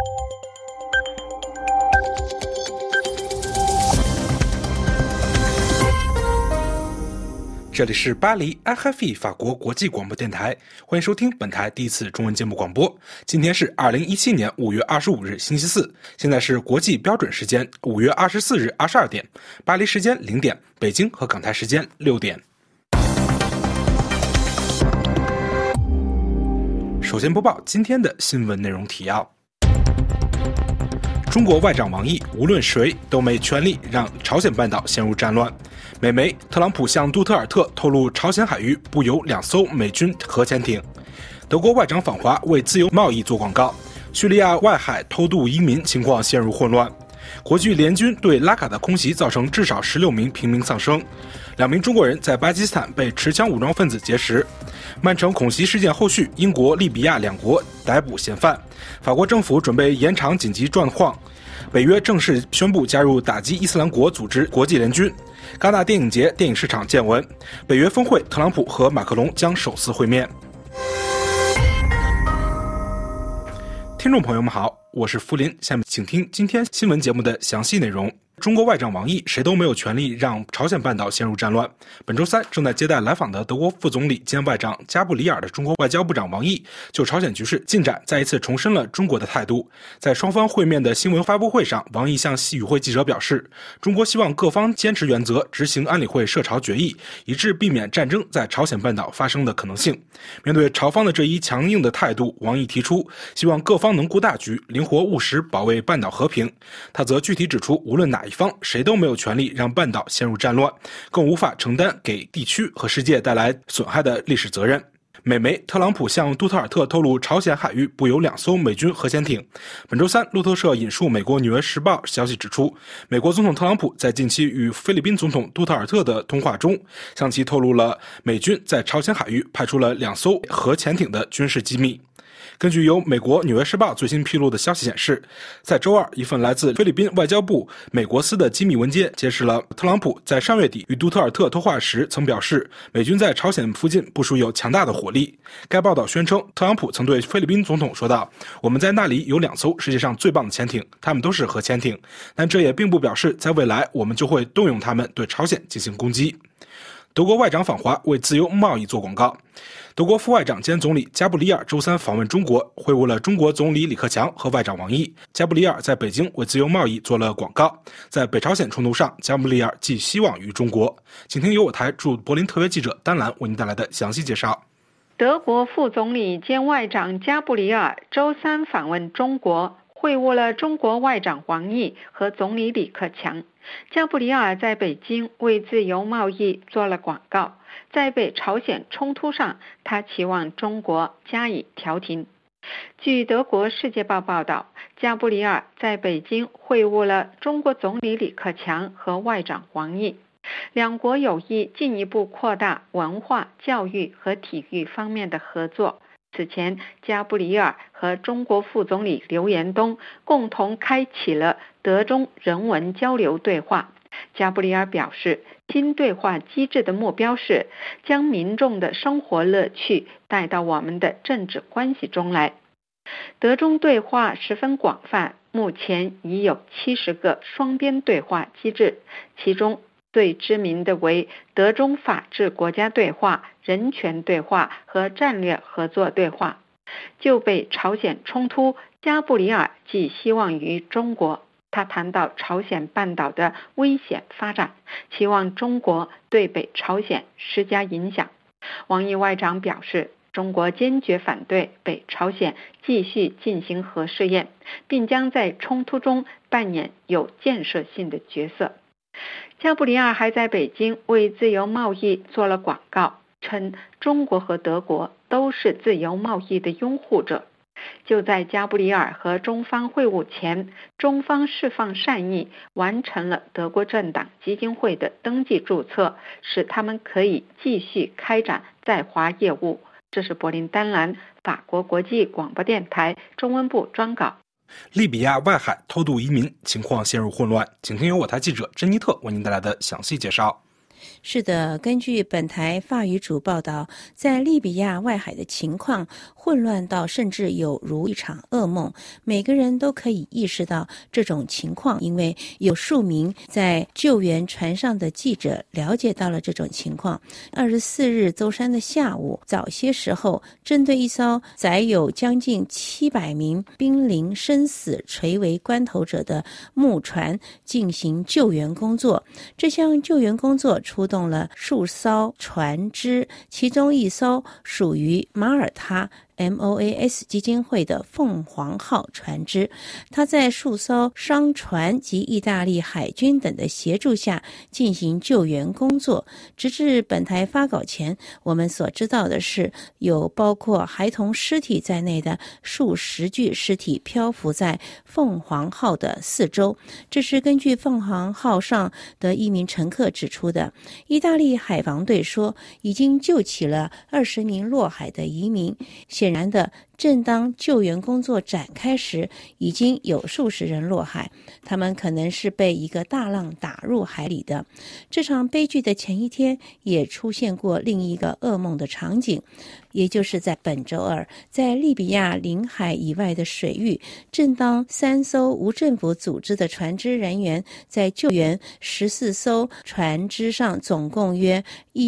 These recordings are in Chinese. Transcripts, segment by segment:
这里是巴黎 RFI 法国国际广播电台，欢迎收听本台第一次中文节目广播。今天是2017年5月25日星期四，现在是国际标准时间5月24日22点，巴黎时间0点，北京和港台时间6点。首先播报今天的新闻内容提要。中国外长王毅无论谁都没权利让朝鲜半岛陷入战乱。美媒特朗普向杜特尔特透露朝鲜海域布有2艘美军核潜艇。德国外长访华为自由贸易做广告。叙利亚外海偷渡移民情况陷入混乱。国际联军对拉卡的空袭造成至少16名平民丧生。2名中国人在巴基斯坦被持枪武装分子劫持。曼城恐袭事件后续，英国、利比亚2国逮捕嫌犯。法国政府准备延长紧急状况。北约正式宣布加入打击伊斯兰国组织国际联军。戛纳电影节电影市场见闻。北约峰会，特朗普和马克龙将首次会面。听众朋友们好，我是福林，下面请听今天新闻节目的详细内容。中国外长王毅谁都没有权利让朝鲜半岛陷入战乱。本周三正在接待来访的德国副总理兼外长加布里尔的中国外交部长王毅就朝鲜局势进展再一次重申了中国的态度。在双方会面的新闻发布会上，王毅向戏语会记者表示，中国希望各方坚持原则，执行安理会涉朝决议，以致避免战争在朝鲜半岛发生的可能性。面对朝方的这一强硬的态度，王毅提出希望各方能顾大局，灵活务实保卫半岛和平。他则具体指出，无论哪一方谁都没有权利让半岛陷入战乱，更无法承担给地区和世界带来损害的历史责任。美媒特朗普向杜特尔特透露朝鲜海域布有2艘美军核潜艇。本周三，路透社引述美国《纽约时报》消息指出，美国总统特朗普在近期与菲律宾总统杜特尔特的通话中，向其透露了美军在朝鲜海域派出了2艘核潜艇的军事机密。根据由美国《纽约时报》最新披露的消息显示，在周二，一份来自菲律宾外交部美国司的机密文件揭示了特朗普在上月底与杜特尔特通话时曾表示，美军在朝鲜附近部署有强大的火力。该报道宣称，特朗普曾对菲律宾总统说道，我们在那里有2艘世界上最棒的潜艇，它们都是核潜艇，但这也并不表示在未来我们就会动用它们对朝鲜进行攻击。德国外长访华为自由贸易做广告。德国副外长兼总理加布里尔周三访问中国，会晤了中国总理李克强和外长王毅。加布里尔在北京为自由贸易做了广告。在北朝鲜冲突上，加布里尔寄希望于中国。请听由我台驻柏林特约记者丹兰为您带来的详细介绍。 德国副总理兼外长加布里尔周三访问中国，会晤了中国外长王毅和总理李克强。加布里尔在北京为自由贸易做了广告，在北朝鲜冲突上，他期望中国加以调停。据德国《世界报》报道，加布里尔在北京会晤了中国总理李克强和外长王毅，两国有意进一步扩大文化、教育和体育方面的合作。此前，加布里尔和中国副总理刘延东共同开启了德中人文交流对话。加布里尔表示，新对话机制的目标是将民众的生活乐趣带到我们的政治关系中来。德中对话十分广泛，目前已有70个双边对话机制，其中最知名的为德中法治国家对话、人权对话和战略合作对话。就北朝鲜冲突，加布里尔寄希望于中国。他谈到朝鲜半岛的危险发展，期望中国对北朝鲜施加影响。王毅外长表示，中国坚决反对北朝鲜继续进行核试验，并将在冲突中扮演有建设性的角色。加布里尔还在北京为自由贸易做了广告，称中国和德国都是自由贸易的拥护者。就在加布里尔和中方会晤前，中方释放善意，完成了德国政党基金会的登记注册，使他们可以继续开展在华业务。这是柏林丹兰法国国际广播电台中文部专稿。 利比亚外海偷渡移民情况陷入混乱，请听由我台记者珍妮特为您带来的详细介绍。 是的，根据本台法语组报道，在利比亚外海的情况混乱到甚至有如一场噩梦。每个人都可以意识到这种情况，因为有数名在救援船上的记者了解到了这种情况。24日周三的下午，早些时候，针对一艘载有将近700名濒临生死垂危关头者的木船进行救援工作。这项救援工作出动了数艘船只，其中一艘属于马耳他MOAS 基金会的凤凰号船只，它在数艘商船及意大利海军等的协助下进行救援工作。直至本台发稿前，我们所知道的是，有包括孩童尸体在内的数十具尸体漂浮在凤凰号的四周。这是根据凤凰号上的一名乘客指出的。意大利海防队说，已经救起了20名落海的移民。显然的，正当救援工作展开时，已经有数十人落海，他们可能是被一个大浪打入海里的。这场悲剧的前一天也出现过另一个噩梦的场景，也就是在本周二，在利比亚领海以外的水域，正当3艘无政府组织的船只人员在救援14艘船只上总共约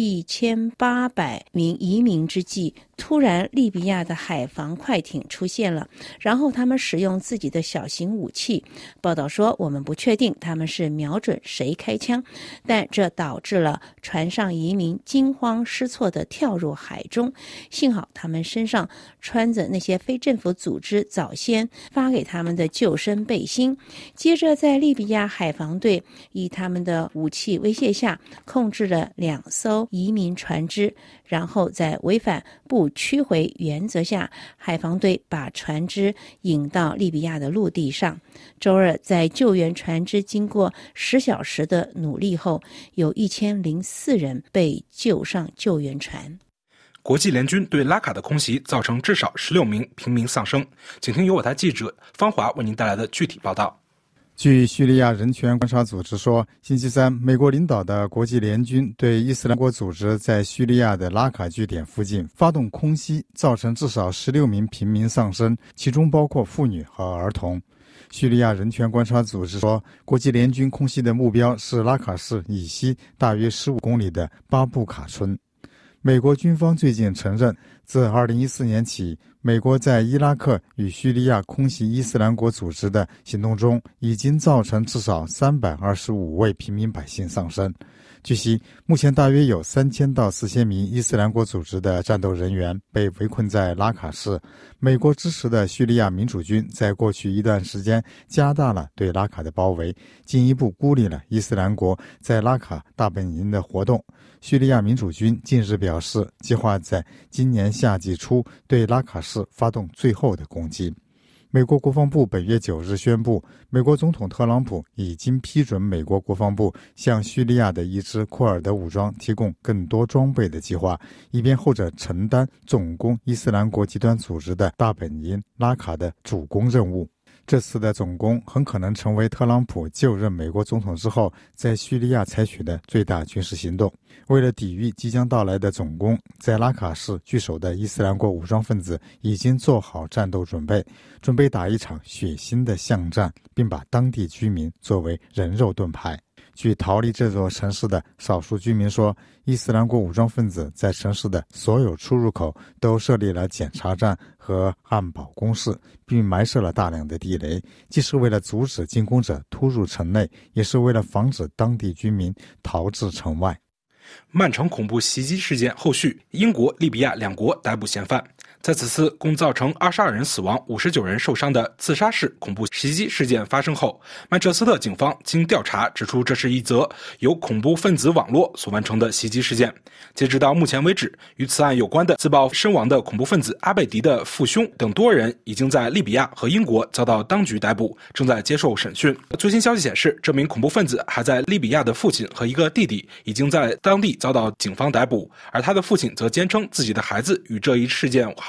1800名移民之际，突然利比亚的海防快艇出现了，然后他们使用自己的小型武器。报道说，我们不确定他们是瞄准谁开枪，但这导致了船上移民惊慌失措地跳入海中。幸好他们身上穿着那些非政府组织早先发给他们的救生背心。接着在利比亚海防队以他们的武器威胁下，控制了2艘移民船只，然后在违反不驱回原则下，海防队把船只引到利比亚的陆地上。周二，在救援船只经过10小时的努力后，有1004人被救上救援船。 国际联军对拉卡的空袭造成至少16名平民丧生。请听由我台记者方华为您带来的具体报道。 据叙利亚人权观察组织说，星期三，美国领导的国际联军对伊斯兰国组织在叙利亚的拉卡据点附近发动空袭，造成至少16名平民丧生，其中包括妇女和儿童。叙利亚人权观察组织说，国际联军空袭的目标是拉卡市以西大约15公里的巴布卡村。美国军方最近承认，自2014年起，美国在伊拉克与叙利亚空袭伊斯兰国组织的行动中，已经造成至少325位平民百姓丧生。据悉，目前大约有3000到4000名伊斯兰国组织的战斗人员被围困在拉卡市。美国支持的叙利亚民主军在过去一段时间加大了对拉卡的包围，进一步孤立了伊斯兰国在拉卡大本营的活动。叙利亚民主军近日表示，计划在今年夏季初对拉卡市发动最后的攻击。美国国防部本月9日宣布，美国总统特朗普已经批准美国国防部向叙利亚的一支库尔德武装提供更多装备的计划，以便后者承担总攻伊斯兰国极端组织的大本营拉卡的主攻任务。这次的总攻很可能成为特朗普就任美国总统之后在叙利亚采取的最大军事行动。为了抵御即将到来的总攻，在拉卡市据守的伊斯兰国武装分子已经做好战斗准备打一场血腥的巷战，并把当地居民作为人肉盾牌。据逃离这座城市的少数居民说，伊斯兰国武装分子在城市的所有出入口都设立了检查站和暗保工事，并埋设了大量的地雷，既是为了阻止进攻者突入城内，也是为了防止当地居民逃至城外。 曼城恐怖袭击事件后续，英国、利比亚2国逮捕嫌犯。在此次共造成22人死亡、59人受伤的自杀式恐怖袭击事件发生后，曼彻斯特警方经调查指出，这是一则由恐怖分子网络所完成的袭击事件。截止到目前为止，与此案有关的自曝身亡的恐怖分子阿贝迪的父兄等多人已经在利比亚和英国遭到当局逮捕，正在接受审讯。最新消息显示，这名恐怖分子还在利比亚的父亲和一个弟弟已经在当地遭到警方逮捕，而他的父亲则坚称自己的孩子与这一事件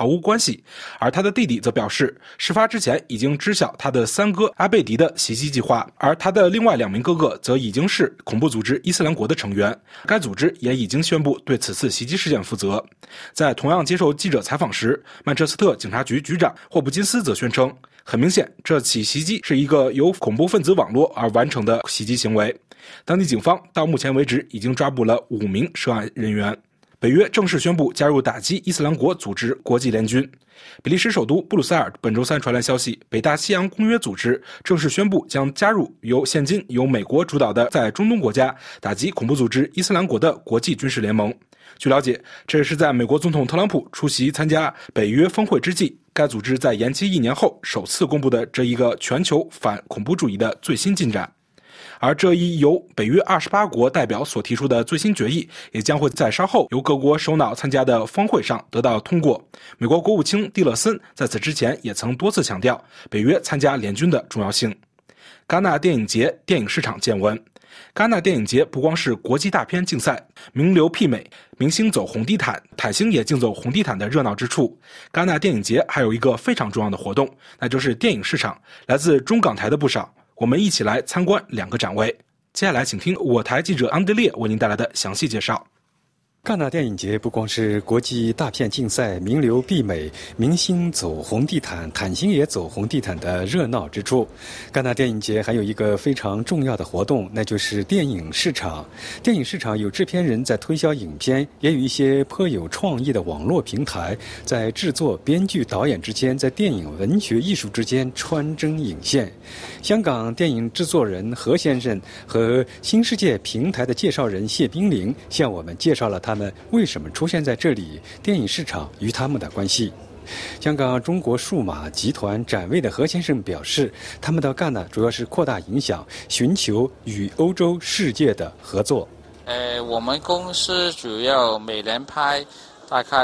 毫无关系，而他的弟弟则表示，事发之前已经知晓他的三哥阿贝迪的袭击计划，而他的另外2名哥哥则已经是恐怖组织伊斯兰国的成员，该组织也已经宣布对此次袭击事件负责。在同样接受记者采访时，曼彻斯特警察局局长霍普金斯则宣称，很明显，这起袭击是一个由恐怖分子网络而完成的袭击行为。当地警方到目前为止已经抓捕了5名涉案人员。北约正式宣布加入打击伊斯兰国组织国际联军。比利时首都布鲁塞尔本周3传来消息，北大西洋公约组织正式宣布将加入现今由美国主导的在中东国家打击恐怖组织伊斯兰国的国际军事联盟。据了解，这也是在美国总统特朗普出席参加北约峰会之际，该组织在延期1年后首次公布的这一个全球反恐怖主义的最新进展。而这一由北约28国代表所提出的最新决议，也将会在稍后由各国首脑参加的峰会上得到通过。美国国务卿蒂勒森在此之前也曾多次强调北约参加联军的重要性。戛纳电影节电影市场见闻。戛纳电影节不光是国际大片竞赛，名流媲美，明星走红地毯，坦星也竞走红地毯的热闹之处，戛纳电影节还有一个非常重要的活动，那就是电影市场。来自中港台的不少，我们一起来参观2个展位。接下来请听我台记者安德烈为您带来的详细介绍。 戛纳电影节不光是国际大片竞赛，名流媲美，明星走红地毯，坦星也走红地毯的热闹之处。戛纳电影节还有一个非常重要的活动，那就是电影市场。电影市场有制片人在推销影片，也有一些颇有创意的网络平台在制作、编剧、导演之间，在电影、文学、艺术之间穿针引线。香港电影制作人何先生和新世界平台的介绍人谢冰凌向我们介绍了他们为什么出现在这里，电影市场与他们的关系。香港中国数码集团展位的何先生表示，他们到戛纳主要是扩大影响，寻求与欧洲世界的合作。 我们公司主要每年拍大概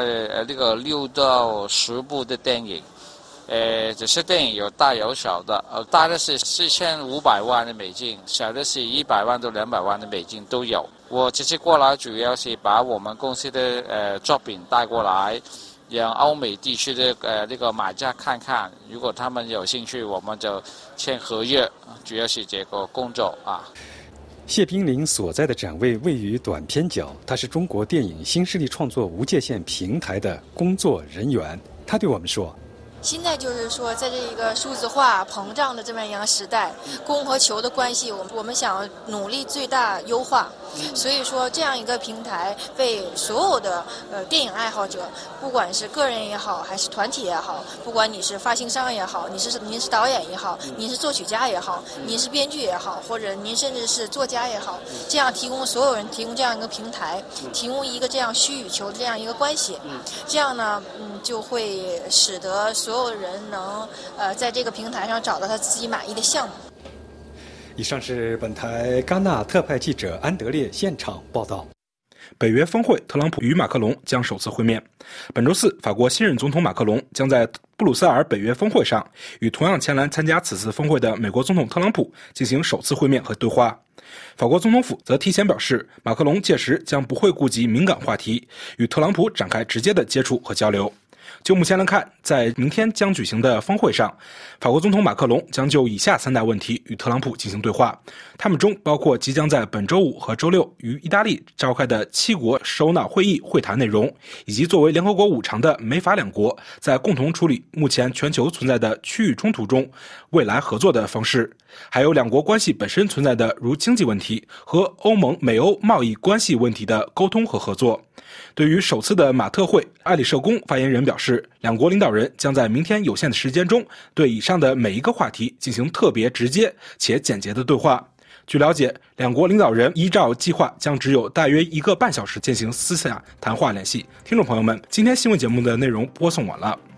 6到10部的电影。这些电影有大有小的，大的是4500万的美金，小的是100万到200万的美金都有。我这次过来主要是把我们公司的作品带过来，让欧美地区的买家看看，如果他们有兴趣，我们就签合约，主要是这个工作啊。 谢冰凌所在的展位位于短片角，他是中国电影新势力创作无界限平台的工作人员。他对我们说， 现在就是说，在这一个数字化膨胀的这么样的时代，供和求的关系，我们想努力最大优化。所以说，这样一个平台为所有的电影爱好者，不管是个人也好，还是团体也好，不管你是发行商也好，您是导演也好，您是作曲家也好，您是编剧也好，或者您甚至是作家也好，这样所有人提供这样一个平台，提供一个这样虚与求的这样一个关系，这样呢，就会使得所有人能在这个平台上找到他自己满意的项目。 以上是本台戛纳特派记者安德烈现场报道。 北约峰会，特朗普与马克龙将首次会面。本周4，法国新任总统马克龙将在布鲁塞尔北约峰会上与同样前来参加此次峰会的美国总统特朗普进行首次会面和对话。法国总统府则提前表示，马克龙届时将不会顾及敏感话题，与特朗普展开直接的接触和交流。就目前来看，在明天将举行的峰会上，法国总统马克龙将就以下3大问题与特朗普进行对话，他们中包括即将在本周5和周6于意大利召开的7国首脑会议会谈内容，以及作为联合国5常的美法2国在共同处理目前全球存在的区域冲突中未来合作的方式，还有2国关系本身存在的如经济问题和欧盟美欧贸易关系问题的沟通和合作。对于首次的马特会，爱丽舍宫发言人表示，2国领导人将在明天有限的时间中对以上的每一个话题进行特别直接且简洁的对话。据了解，2国领导人依照计划将只有大约1个半小时进行私下谈话联系。听众朋友们，今天新闻节目的内容播送完了。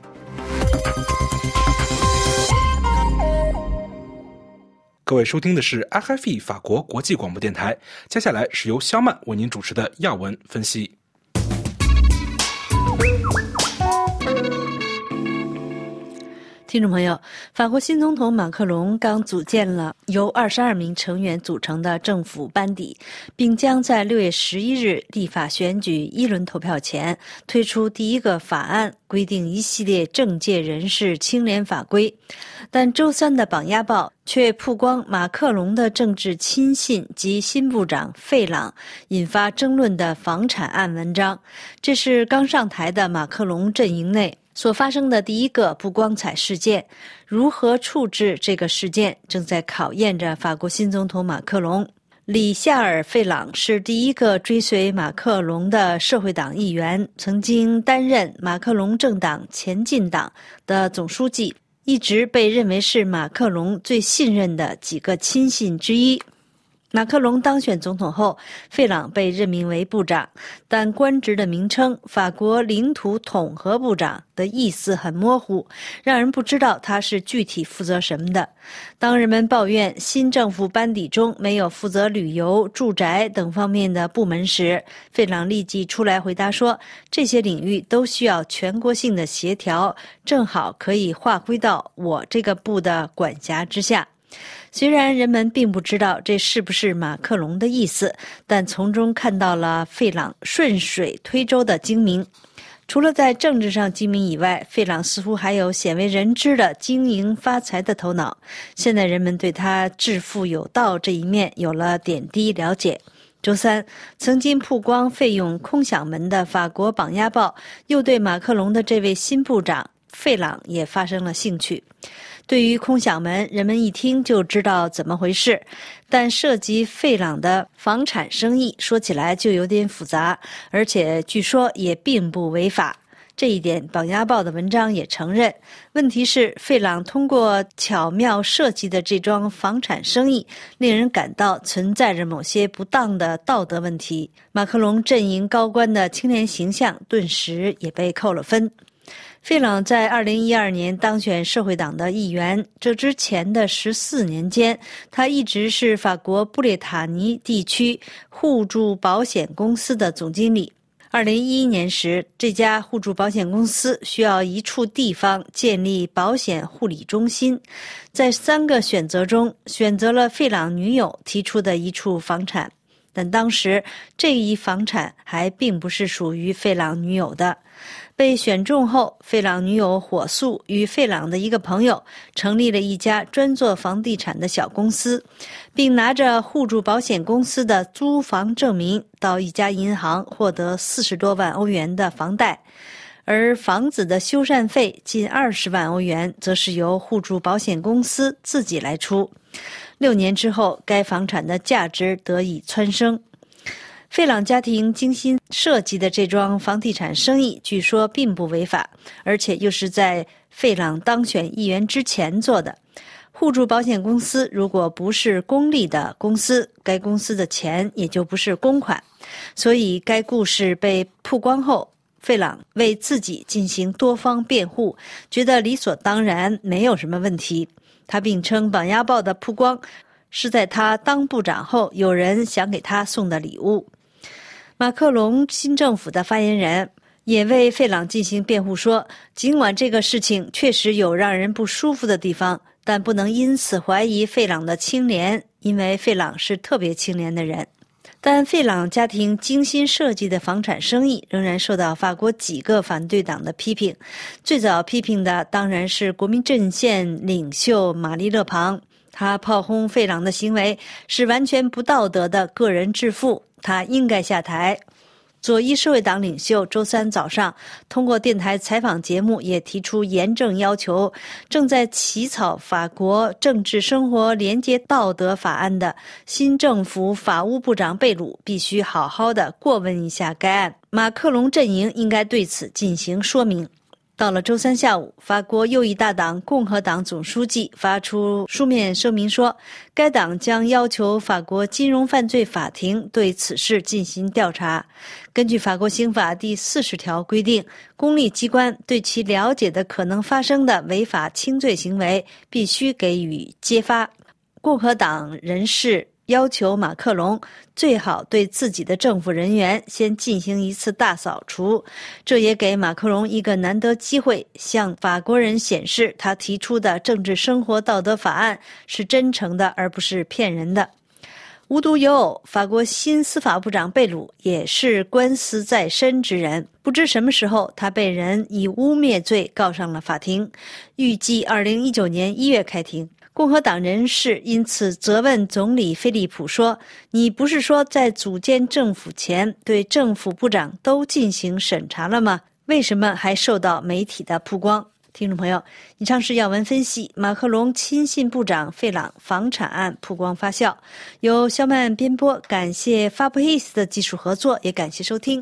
各位收听的是 RFI 法国国际广播电台，接下来是由肖曼为您主持的要闻分析。 听众朋友，法国新总统马克龙刚组建了由22名成员组成的政府班底，并将在6月11日立法选举一轮投票前推出第一个法案，规定一系列政界人士清廉法规。但周三的榜压报却曝光马克龙的政治亲信及新部长费朗引发争论的房产案文章。这是刚上台的马克龙阵营内所发生的第一个不光彩事件。如何处置这个事件，正在考验着法国新总统马克龙。里夏尔·费朗是第一个追随马克龙的社会党议员，曾经担任马克龙政党前进党的总书记，一直被认为是马克龙最信任的几个亲信之一。马克龙当选总统后，费朗被任命为部长，但官职的名称法国领土统合部长的意思很模糊，让人不知道他是具体负责什么的。当人们抱怨新政府班底中没有负责旅游、住宅等方面的部门时，费朗立即出来回答说，这些领域都需要全国性的协调，正好可以划归到我这个部的管辖之下。虽然人们并不知道这是不是马克龙的意思，但从中看到了费朗顺水推舟的精明。除了在政治上精明以外，费朗似乎还有鲜为人知的经营发财的头脑。现在人们对他致富有道这一面有了点滴了解。周三，曾经曝光费用空想门的法国榜压报又对马克龙的这位新部长费朗也发生了兴趣。对于空想门，人们一听就知道怎么回事，但涉及费朗的房产生意说起来就有点复杂，而且据说也并不违法。这一点榜压报的文章也承认。问题是，费朗通过巧妙设计的这桩房产生意令人感到存在着某些不当的道德问题。马克龙阵营高官的清廉形象顿时也被扣了分。费朗在2012年当选社会党的议员，这之前的14年间，他一直是法国布列塔尼地区互助保险公司的总经理。2011年时，这家互助保险公司需要一处地方建立保险护理中心，在3个选择中选择了费朗女友提出的一处房产，但当时这一房产还并不是属于费朗女友的。被选中后，费朗女友火速与费朗的一个朋友成立了一家专做房地产的小公司，并拿着互助保险公司的租房证明到一家银行获得40多万欧元的房贷，而房子的修缮费近20万欧元则是由互助保险公司自己来出。6年之后，该房产的价值得以蹿升。费朗家庭精心设计的这桩房地产生意据说并不违法，而且又是在费朗当选议员之前做的。互助保险公司如果不是公立的公司，该公司的钱也就不是公款。所以该故事被曝光后，费朗为自己进行多方辩护，觉得理所当然，没有什么问题。他并称榜压报的曝光是在他当部长后有人想给他送的礼物。马克龙新政府的发言人也为费朗进行辩护说，尽管这个事情确实有让人不舒服的地方，但不能因此怀疑费朗的清廉，因为费朗是特别清廉的人。但费朗家庭精心设计的房产生意仍然受到法国几个反对党的批评。最早批评的当然是国民阵线领袖玛丽勒庞，他炮轰费朗的行为是完全不道德的个人致富，他应该下台。左翼社会党领袖周三早上通过电台采访节目也提出严正要求，正在起草法国政治生活廉洁道德法案的新政府法务部长贝鲁必须好好的过问一下该案，马克龙阵营应该对此进行说明。到了周三下午，法国右翼大党共和党总书记发出书面声明说，该党将要求法国金融犯罪法庭对此事进行调查。根据法国刑法第40条规定，公立机关对其了解的可能发生的违法轻罪行为必须给予揭发。共和党人士要求马克龙最好对自己的政府人员先进行一次大扫除，这也给马克龙一个难得机会，向法国人显示他提出的政治生活道德法案是真诚的，而不是骗人的。无独有偶，法国新司法部长贝鲁也是官司在身之人，不知什么时候他被人以污蔑罪告上了法庭，预计2019年1月开庭。共和党人士因此责问总理菲利普说，你不是说在组建政府前对政府部长都进行审查了吗？为什么还受到媒体的曝光？听众朋友，以上是要闻分析。马克龙亲信部长费朗房产案曝光发酵，由肖曼编播，感谢发布 His 的技术合作，也感谢收听。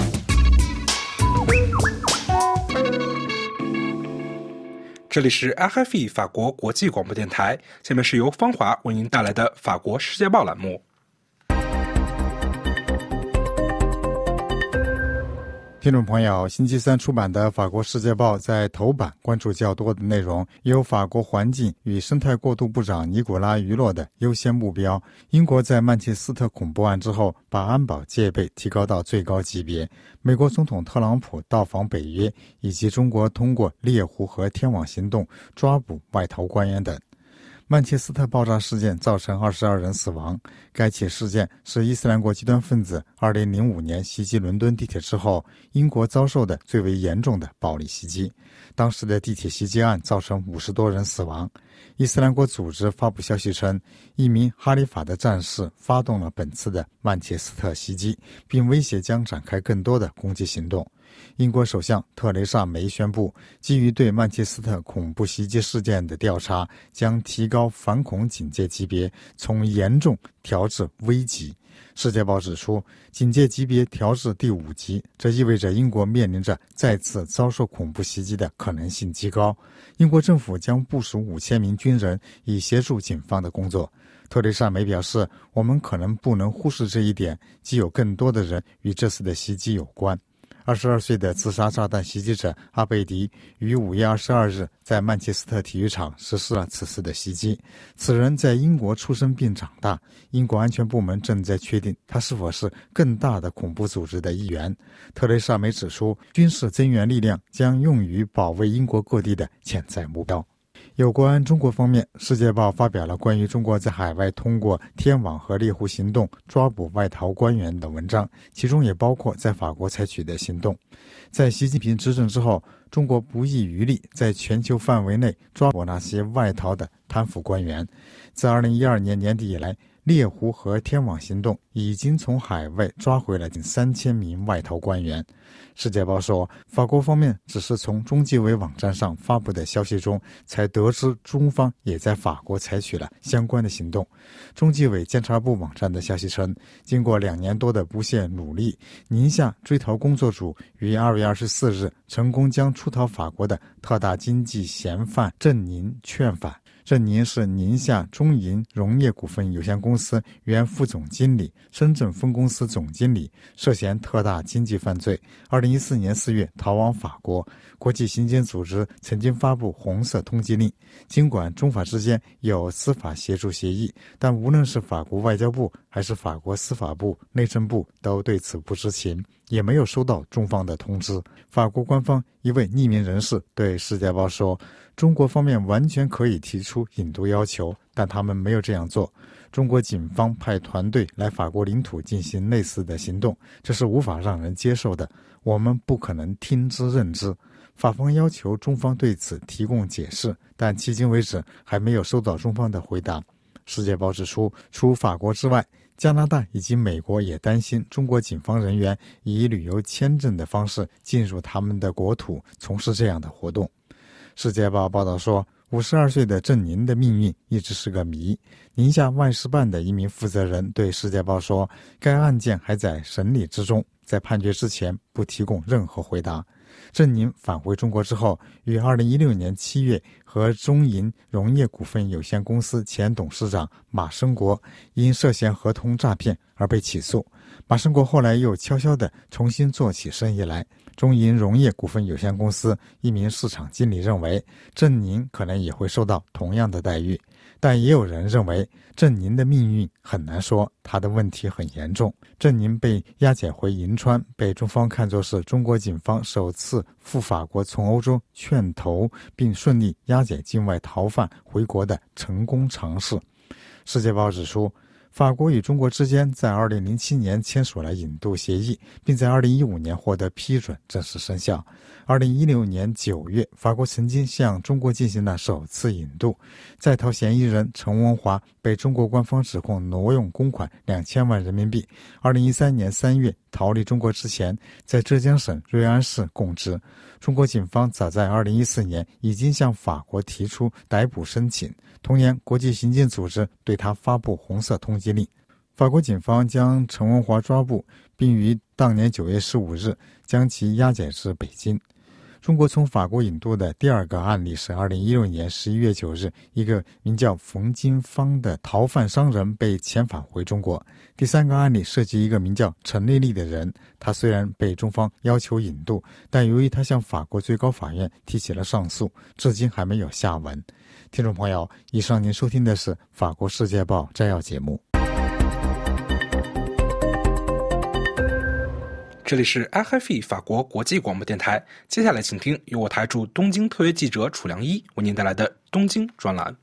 这里是 RFI 法国国际广播电台，下面是由方华为您带来的法国世界报栏目。 听众朋友，星期三出版的《法国世界报》在头版关注较多的内容有法国环境与生态过渡部长尼古拉·于洛的优先目标，英国在曼彻斯特恐怖案之后把安保戒备提高到最高级别，美国总统特朗普到访北约，以及中国通过猎狐和天网行动抓捕外逃官员等。曼彻斯特爆炸事件造成22人死亡，该起事件是伊斯兰国极端分子2005年袭击伦敦地铁之后，英国遭受的最为严重的暴力袭击。当时的地铁袭击案造成50多人死亡。伊斯兰国组织发布消息称，一名哈里法的战士发动了本次的曼彻斯特袭击，并威胁将展开更多的攻击行动。英国首相特蕾莎梅宣布，基于对曼彻斯特恐怖袭击事件的调查，将提高反恐警戒级别，从严重调至危级。世界报指出，警戒级别调至第5级，这意味着英国面临着再次遭受恐怖袭击的可能性极高。英国政府将部署5000名军人，以协助警方的工作。特蕾莎梅表示，我们可能不能忽视这一点，即有更多的人与这次的袭击有关。22岁的自杀炸弹袭击者阿贝迪于5月22日在曼彻斯特体育场实施了此次的袭击。此人在英国出生并长大，英国安全部门正在确定他是否是更大的恐怖组织的一员。特蕾莎梅指出，军事增援力量将用于保卫英国各地的潜在目标。有关中国方面，《世界报》发表了关于中国在海外通过天网和猎狐行动抓捕外逃官员的文章，其中也包括在法国采取的行动。在习近平执政之后，中国不遗余力在全球范围内抓捕那些外逃的贪腐官员。自2012年年底以来，猎狐和天网行动已经从海外抓回了近3000名外逃官员。世界报说，法国方面只是从中纪委网站上发布的消息中才得知中方也在法国采取了相关的行动。中纪委监察部网站的消息称，经过2年多的不懈努力，宁夏追逃工作组于2月24日成功将出逃法国的特大经济嫌犯郑宁劝返。郑宁是宁夏中银溶业股份有限公司原副总经理、深圳分公司总经理，涉嫌特大经济犯罪。2014年4月逃往法国，国际刑警组织曾经发布红色通缉令。尽管中法之间有司法协助协议，但无论是法国外交部还是法国司法部、内政部都对此不知情，也没有收到中方的通知。法国官方一位匿名人士对《世界报》说，中国方面完全可以提出引渡要求，但他们没有这样做。中国警方派团队来法国领土进行类似的行动，这是无法让人接受的，我们不可能听之任之。法方要求中方对此提供解释，但迄今为止还没有收到中方的回答。世界报指出，除法国之外，加拿大以及美国也担心中国警方人员以旅游签证的方式进入他们的国土，从事这样的活动。世界报报道说，52岁的郑宁的命运一直是个谜。宁夏外事办的一名负责人对世界报说，该案件还在审理之中，在判决之前不提供任何回答。郑宁返回中国之后，于2016年7月和中银溶业股份有限公司前董事长马生国因涉嫌合同诈骗而被起诉。马生国后来又悄悄地重新做起生意来。中银溶业股份有限公司一名市场经理认为，郑宁可能也会受到同样的待遇。 但也有人认为郑宁的命运很难说，他的问题很严重。郑宁被押解回银川，被中方看作是中国警方首次赴法国从欧洲劝投并顺利押解境外逃犯回国的成功尝试。世界报指出，法国与中国之间在2007年签署了引渡协议，并在2015年获得批准正式生效。2016年9月，法国曾经向中国进行了首次引渡，在逃嫌疑人陈文华被中国官方指控挪用公款2000万人民币。2013年3月逃离中国之前，在浙江省瑞安市供职。中国警方早在2014年已经向法国提出逮捕申请，同年国际刑警组织对他发布红色通缉令。法国警方将陈文华抓捕，并于当年9月15日将其押解至北京。中国从法国引渡的第二个案例是2016年11月9日，一个名叫冯金芳的逃犯商人被遣返回中国。第三个案例涉及一个名叫陈丽丽的人，他虽然被中方要求引渡，但由于他向法国最高法院提起了上诉，至今还没有下文。听众朋友，以上您收听的是法国世界报摘要节目。 这里是 RFI 法国国际广播电台，接下来请听由我台驻东京特约记者楚良一为您带来的东京专栏。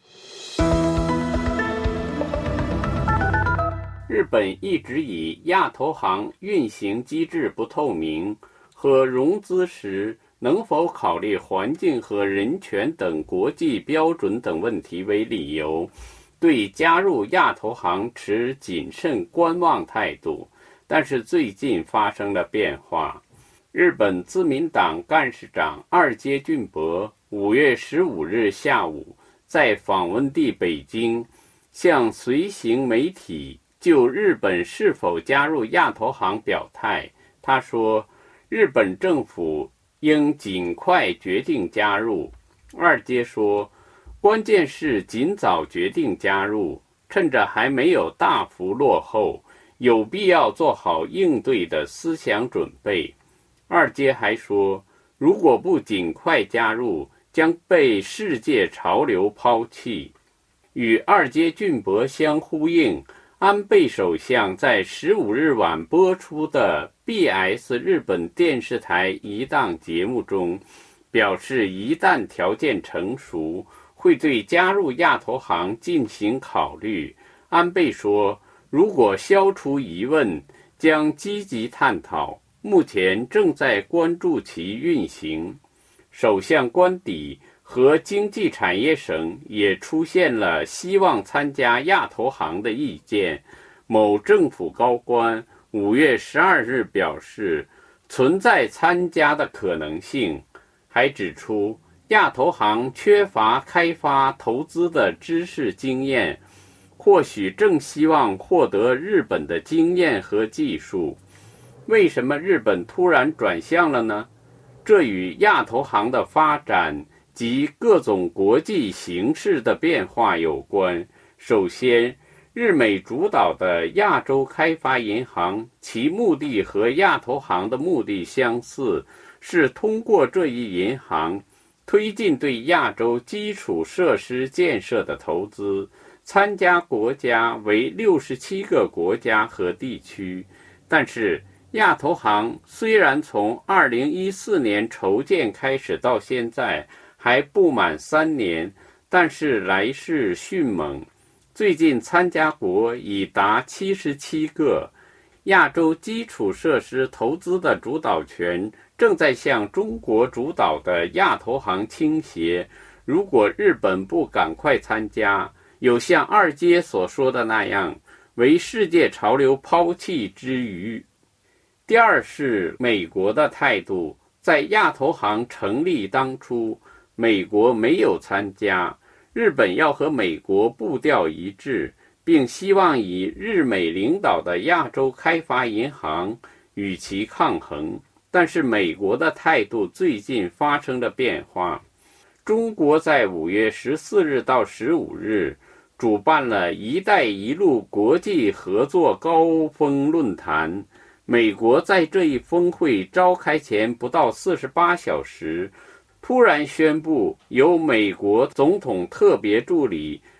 日本一直以亚投行运行机制不透明和融资时能否考虑环境和人权等国际标准等问题为理由，对加入亚投行持谨慎观望态度。但是最近发生了变化，日本自民党干事长二阶俊博5月15日下午在访问地北京向随行媒体就日本是否加入亚投行表态。他说，日本政府应尽快决定加入。二阶说，关键是尽早决定加入，趁着还没有大幅落后，有必要做好应对的思想准备。二阶还说，如果不尽快加入，将被世界潮流抛弃。与二阶俊博相呼应，安倍首相在15日晚播出的 BS 日本电视台一档节目中表示，一旦条件成熟，会对加入亚投行进行考虑。安倍说，如果消除疑问，将积极探讨，目前正在关注其运行。首相官邸和经济产业省也出现了希望参加亚投行的意见。某政府高官5月12日表示，存在参加的可能性，还指出亚投行缺乏开发投资的知识经验，或许正希望获得日本的经验和技术。为什么日本突然转向了呢？这与亚投行的发展及各种国际形势的变化有关。首先，日美主导的亚洲开发银行，其目的和亚投行的目的相似，是通过这一银行推进对亚洲基础设施建设的投资。参加国家为67个国家和地区，但是亚投行虽然从2014年筹建开始到现在还不满3年，但是来势迅猛，最近参加国已达77个。亚洲基础设施投资的主导权正在向中国主导的亚投行倾斜，如果日本不赶快参加，有像二阶所说的那样，为世界潮流抛弃之余。第二是美国的态度，在亚投行成立当初，美国没有参加，日本要和美国步调一致，并希望以日美领导的亚洲开发银行与其抗衡。但是美国的态度最近发生了变化。中国在5月14日到15日主办了一带一路国际合作高峰论坛。美国在这一峰会召开前不到48小时，突然宣布由美国总统特别助理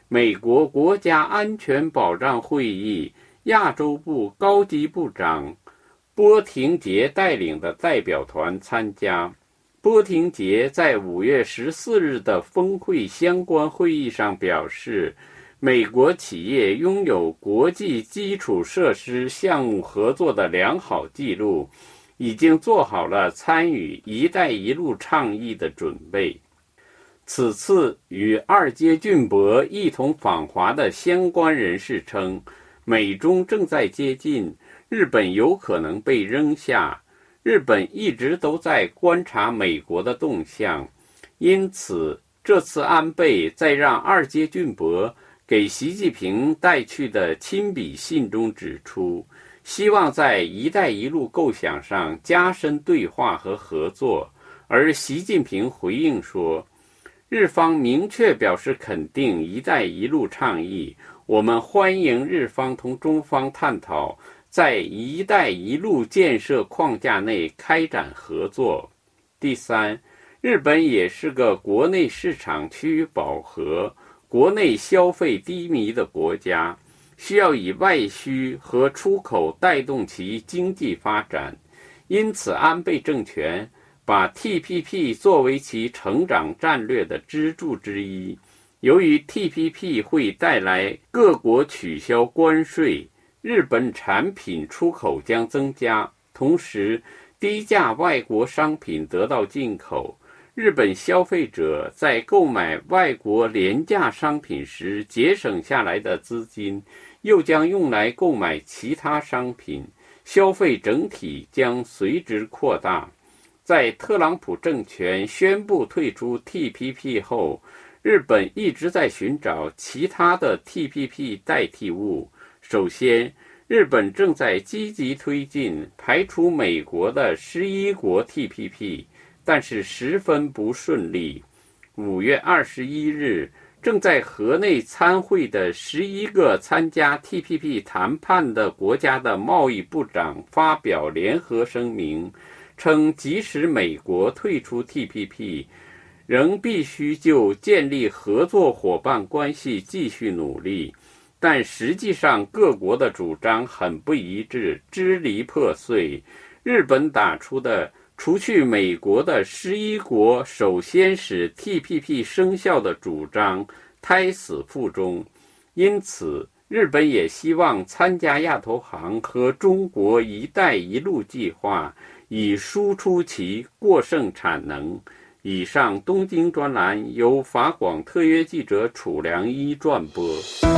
美国国家安全保障会议亚洲部高级部长波廷杰带领的代表团参加。波廷杰在5月14日的峰会相关会议上表示，美国企业拥有国际基础设施项目合作的良好记录，已经做好了参与“一带一路”倡议的准备。此次与二阶俊博一同访华的相关人士称，美中正在接近，日本有可能被扔下。日本一直都在观察美国的动向，因此这次安倍在让二阶俊博给习近平带去的亲笔信中指出，希望在“一带一路”构想上加深对话和合作，而习近平回应说，日方明确表示肯定“一带一路”倡议，我们欢迎日方同中方探讨在“一带一路”建设框架内开展合作。第三，日本也是个国内市场趋于饱和、国内消费低迷的国家，需要以外需和出口带动其经济发展。因此，安倍政权把 TPP 作为其成长战略的支柱之一。由于 TPP 会带来各国取消关税，日本产品出口将增加，同时低价外国商品得到进口。日本消费者在购买外国廉价商品时节省下来的资金，又将用来购买其他商品，消费整体将随之扩大。在特朗普政权宣布退出 TPP 后，日本一直在寻找其他的 TPP 代替物。首先，日本正在积极推进排除美国的11国 TPP， 但是十分不顺利。5月21日，正在河内参会的11个参加 TPP 谈判的国家的贸易部长发表联合声明，称即使美国退出 TPP， 仍必须就建立合作伙伴关系继续努力。但实际上各国的主张很不一致，支离破碎。日本打出的除去美国的11国首先使 TPP 生效的主张胎死腹中，因此日本也希望参加亚投行和中国“一带一路”计划，以输出其过剩产能。以上东京专栏由法广特约记者楚良一转播。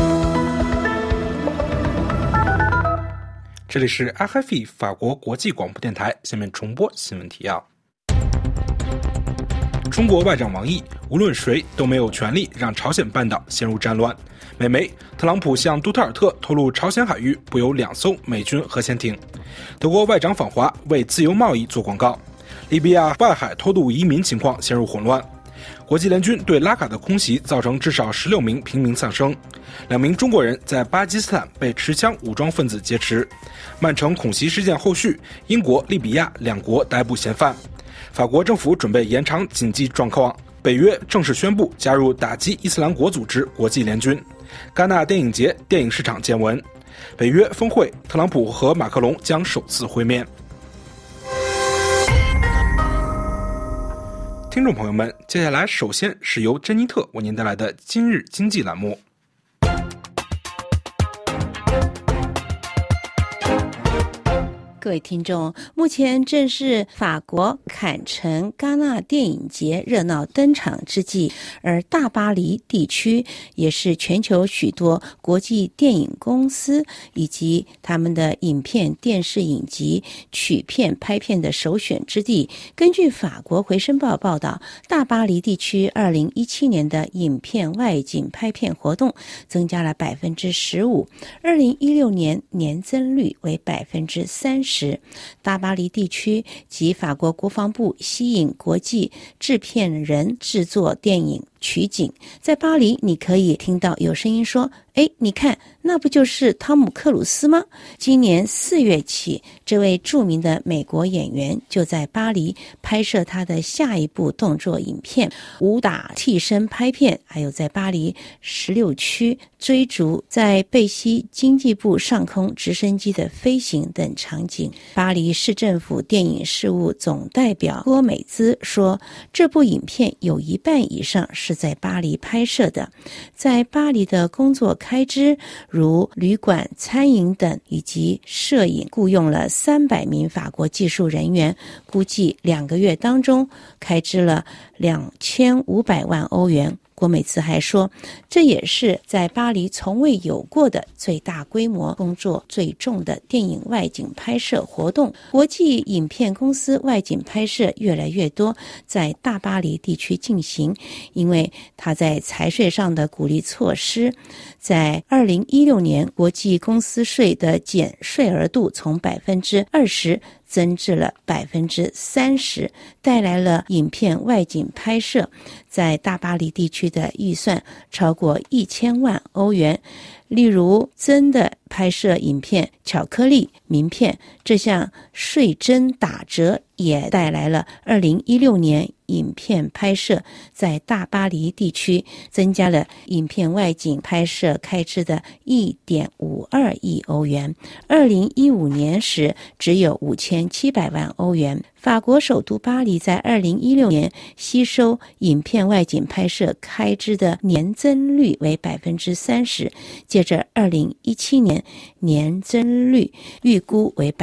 这里是 RFI 法国国际广播电台，下面重播新闻提要。中国外长王毅，无论谁都没有权利让朝鲜半岛陷入战乱。美媒，特朗普向杜特尔特透露朝鲜海域不有2艘美军核潜艇。德国外长访华为自由贸易做广告。利比亚外海偷渡移民情况陷入混乱。国际联军对拉卡的空袭造成至少16名平民丧生，2名中国人在巴基斯坦被持枪武装分子劫持。曼城恐袭事件后续，英国、利比亚2国逮捕嫌犯。法国政府准备延长紧急状况。北约正式宣布加入打击伊斯兰国组织国际联军。戛纳电影节电影市场见闻。北约峰会，特朗普和马克龙将首次会面。听众朋友们，接下来首先是由珍妮特为您带来的今日经济栏目。 各位听众，目前正是法国坎城戛纳电影节热闹登场之际，而大巴黎地区也是全球许多国际电影公司以及他们的影片、电视影集取片拍片的首选之地。根据法国回声报报道，大巴黎地区2017年的影片外景拍片活动增加了 15%，2016年年增率为 30%。大巴黎地区及法国国防部吸引国际制片人制作电影取景。在巴黎，你可以听到有声音说：“哎，你看，那不就是汤姆·克鲁斯吗？”今年4月起，这位著名的美国演员就在巴黎拍摄他的下一部动作影片、武打替身拍片，还有在巴黎16区追逐在贝西经济部上空直升机的飞行等场景。巴黎市政府电影事务总代表郭美姿说，这部影片有一半以上是在巴黎拍摄的。在巴黎的工作开支如旅馆、餐饮等以及摄影，雇用了300名法国技术人员，估计2个月当中开支了2500万欧元。郭美姿还说，这也是在巴黎从未有过的最大规模、工作最重的电影外景拍摄活动。国际影片公司外景拍摄越来越多在大巴黎地区进行，因为它在财税上的鼓励措施。在2016年，国际公司税的减税额度从20%增至了30%，带来了影片外景拍摄在大巴黎地区的预算超过1000万欧元。例如真的拍摄影片巧克力名片，这项税征打折也带来了2016年影片拍摄在大巴黎地区增加了影片外景拍摄开支的1.52亿欧元，2015年时只有5700万欧元。法国首都巴黎在2016年吸收影片外景拍摄开支的年增率为30%，接着2017年年增率预估为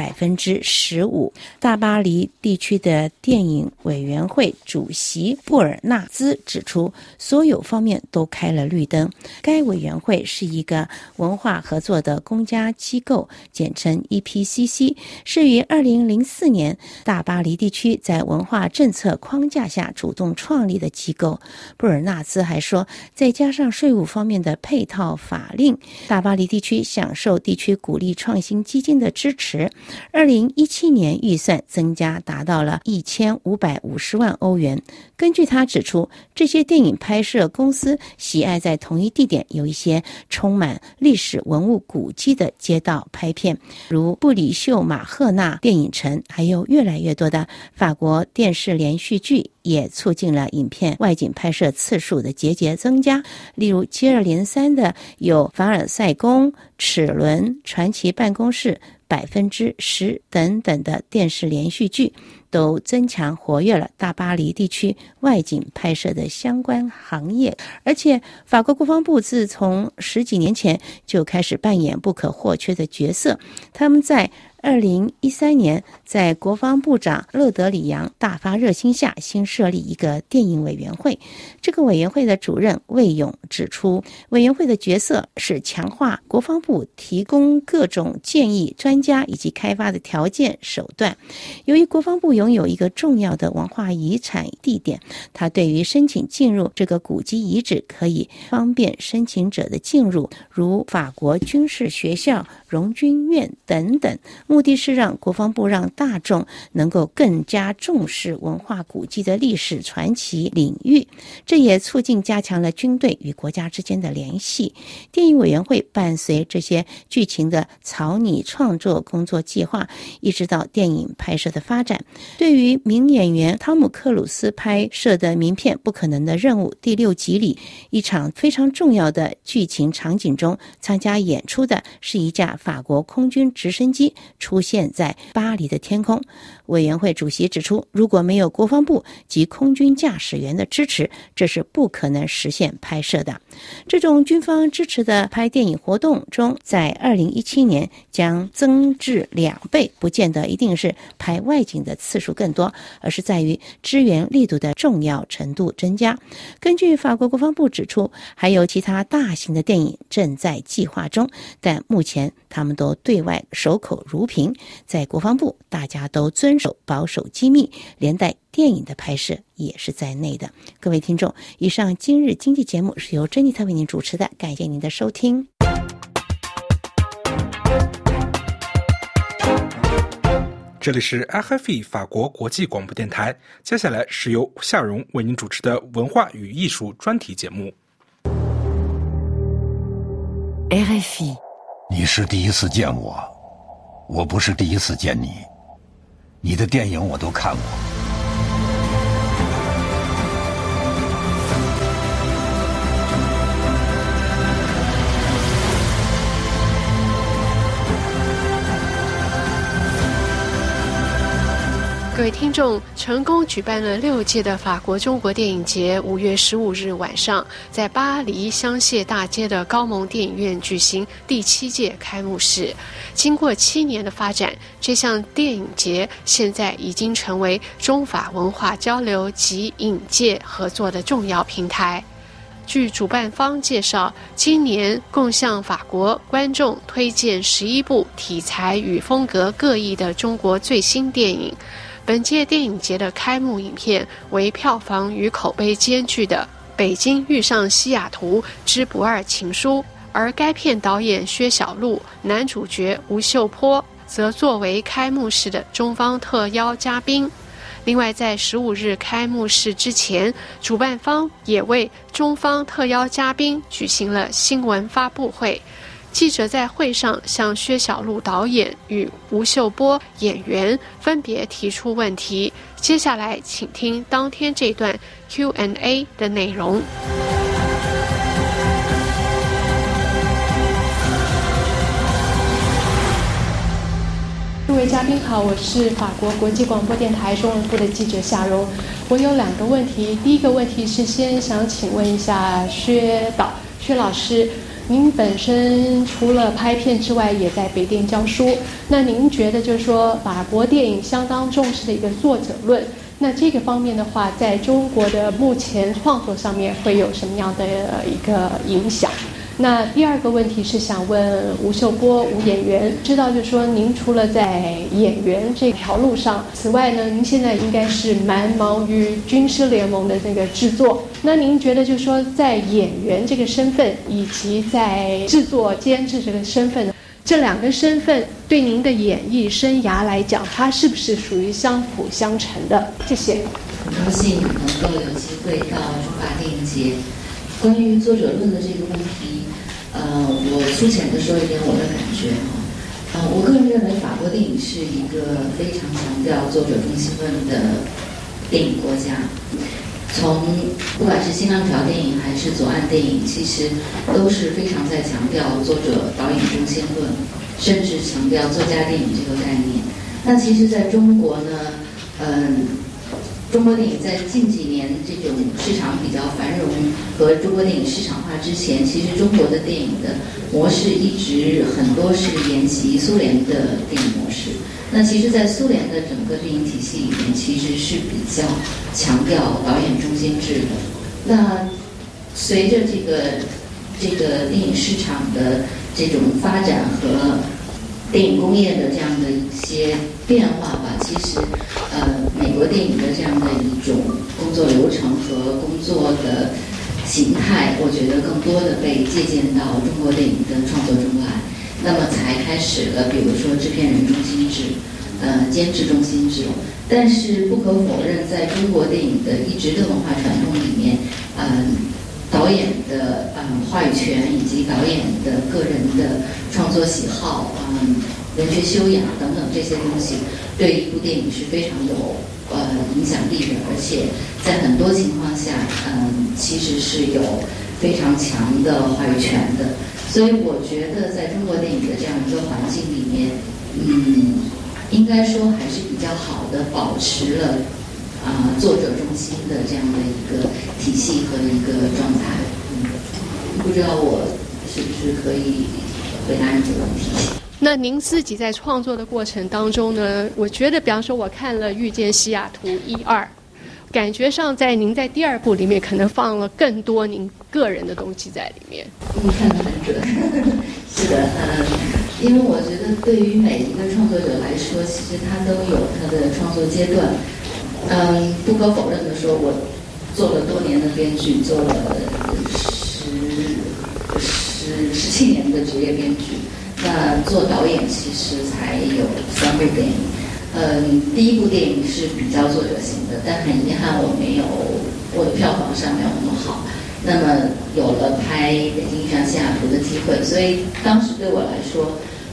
15%。大巴黎地区的电影委员会主席布尔纳兹指出，所有方面都开了绿灯。该委员会是一个文化合作的公家机构，简称 EPCC， 是于2004年大巴黎地区在文化政策框架下主动创立的机构。布尔纳兹还说，再加上税务方面的配套法令，大巴黎地区享受地区鼓励创新基金的支持。2017年预算增加达到了1550万欧元。根据他指出，这些电影拍摄公司喜爱在同一地点有一些充满历史文物古迹的街道拍片，如布里秀马赫纳电影城，还有越来越多的法国电视连续剧也促进了影片外景拍摄次数的节节增加。例如接二连三的有凡尔赛宫、齿轮、传奇办公室、10%等等的电视连续剧，都增强活跃了大巴黎地区外景拍摄的相关行业。而且法国国防部自从10几年前就开始扮演不可或缺的角色，他们在2013年在国防部长勒德里昂大发热心下新设立一个电影委员会。这个委员会的主任魏勇指出，委员会的角色是强化国防部提供各种建议、专家以及开发的条件手段。由于国防部拥有一个重要的文化遗产地点，它对于申请进入这个古迹遗址可以方便申请者的进入，如法国军事学校、荣军院等等。目的是让国防部让大众能够更加重视文化古迹的历史传奇领域，这也促进加强了军队与国家之间的联系。电影委员会伴随这些剧情的草拟创作工作计划，一直到电影拍摄的发展。对于名演员汤姆·克鲁斯拍摄的名片《不可能的任务》第6集里，一场非常重要的剧情场景中，参加演出的是一架法国空军直升机出现在巴黎的天空。委员会主席指出，如果没有国防部及空军驾驶员的支持，这是不可能实现拍摄的。这种军方支持的拍电影活动中，在2017年将增至2倍，不见得一定是拍外景的次数更多，而是在于支援力度的重要程度增加。根据法国国防部指出，还有其他大型的电影正在计划中，但目前他们都对外守口如瓶。在国防部，大家都遵守保守机密，连带电影的拍摄也是在内的。各位听众，以上今日经济节目是由珍妮特为您主持的，感谢您的收听。 这这里是 RFI 法国国际广播电台，接下来是由夏蓉为您主持的文化与艺术专题节目。 RFI， 你是第一次见我，我不是第一次见你。你的电影我都看过。 各位听众，成功举办了6届的法国中国电影节5月15日晚上，在巴黎香榭大街的高蒙电影院举行第7届开幕式。经过7年的发展，这项电影节现在已经成为中法文化交流及影界合作的重要平台。据主办方介绍，今年共向法国观众推荐11部题材与风格各异的中国最新电影。本届电影节的开幕影片为票房与口碑兼具的《北京遇上西雅图之不二情书》，而该片导演薛晓路、男主角吴秀波则作为开幕式的中方特邀嘉宾。另外，在15日开幕式之前，主办方也为中方特邀嘉宾举行了新闻发布会。记者在会上向薛晓路导演与吴秀波演员分别提出问题。接下来，请听当天这段 Q&A 的内容。 各位嘉宾好，我是法国国际广播电台中文部的记者夏蓉。我有2个问题，第一个问题是先想请问一下薛老师。您本身除了拍片之外，也在北电教书。那您觉得就是说，法国电影相当重视的一个作者论，那这个方面的话，在中国的目前创作上面会有什么样的一个影响？那第2个问题是想问吴秀波吴演员，知道就是说您除了在演员这条路上，此外呢，您现在应该是蛮忙于军师联盟的这个制作。那您觉得就是说，在演员这个身份以及在制作监制这个身份，这2个身份对您的演艺生涯来讲，它是不是属于相辅相成的？谢谢。 很高兴能够有机会到中法电影节。关于作者论的这个问题，我粗浅的说一点我的感觉。我个人认为法国电影是一个非常强调作者中心论的电影国家。从不管是新浪潮电影还是左岸电影，其实都是非常在强调作者导演中心论，甚至强调作家电影这个概念。那其实在中国呢，中国电影在近几年这种市场比较繁荣和中国电影市场化之前，其实中国的电影的模式一直很多是沿袭苏联的电影模式。那其实在苏联的整个电影体系里面，其实是比较强调导演中心制的。那随着这个电影市场的这种发展和电影工业的这样的一些变化吧，其实美国电影的这样的一种工作流程和工作的形态，我觉得更多的被借鉴到中国电影的创作中来，那么才开始了比如说制片人中心制、监制中心制。但是不可否认，在中国电影的一直的文化传统里面，导演的话语权以及导演的个人的创作喜好、文学修养等等这些东西，对一部电影是非常有影响力的，而且在很多情况下，其实是有非常强的话语权的。所以我觉得，在中国电影的这样一个环境里面，应该说还是比较好的保持了作者中心的这样的一个体系和一个状态。不知道我是不是可以回答你这个问题？ 那您自己在创作的过程当中呢，我觉得比方说我看了《遇见西雅图》1、2，感觉上在您在第2部里面可能放了更多您个人的东西在里面。 你看得很准。是的，因为我觉得对于每一个创作者来说，其实他都有他的创作阶段。不可否认的说，我做了多年的编剧，做了17年的职业编剧。那做导演其实才有3部电影。 第一部电影是比较作者型的，但很遗憾我的票房上没有那么好。那么有了拍北京遇上西雅图的机会，所以当时对我来说，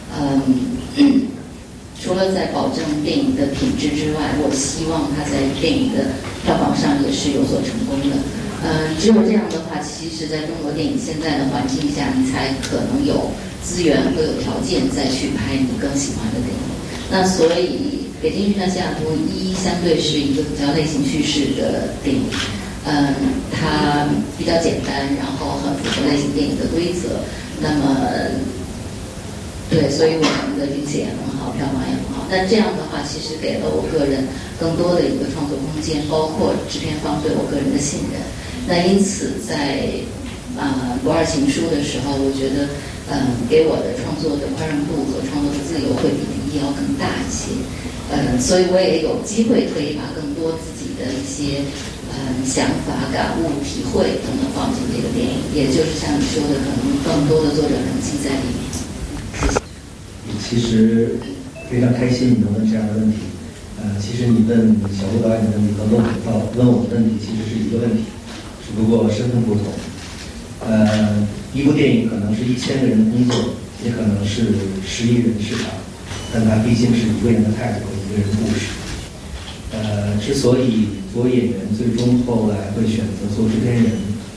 除了在保证电影的品质之外，我希望它在电影的票房上也是有所成功的。只有这样的话，其实在中国电影现在的环境下，你才可能有资源和有条件再去拍你更喜欢的电影。那所以北京遇上西雅图一相对是一个比较类型叙事的电影，它比较简单，然后很符合类型电影的规则。那么对，所以我们的运气也很好，票房也很好。但这样的话，其实给了我个人更多的一个创作空间，包括制片方对我个人的信任。那因此在不二情书的时候，我觉得给我的创作的宽容度和创作的自由会比第一要更大一些。所以我也有机会可以把更多自己的一些想法、感悟、体会都能放进这个电影，也就是像你说的，可能更多的作者痕迹在里面。 其实非常开心你能问这样的问题。其实你问小陆导演的问题和问我的问题其实是一个问题，只不过身份不同。一部电影可能是1000个人的工作，也可能是10亿人的市场，但它毕竟是一个人的态度和一个人的故事。之所以做演员最终后来会选择做制片人，